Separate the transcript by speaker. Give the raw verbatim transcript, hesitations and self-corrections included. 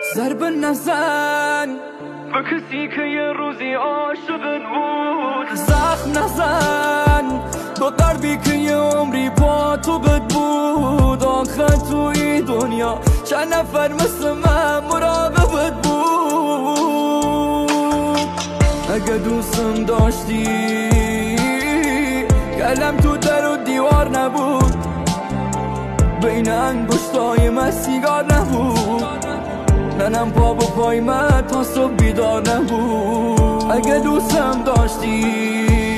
Speaker 1: ضرب نزن به کسی که یه روزی عاشقت بود. زخم نزن به قلبی که یه عمری با تو بد بود. آخه تو این دنیا چند نفر مثل من مراقبت بود. اگه دوستم داشتی کلم تو در و دیوار نبود. بین انگشتای من سیگار نبود. منم پا با پای من تا صبح بیدار نبود. اگه دوستم داشتی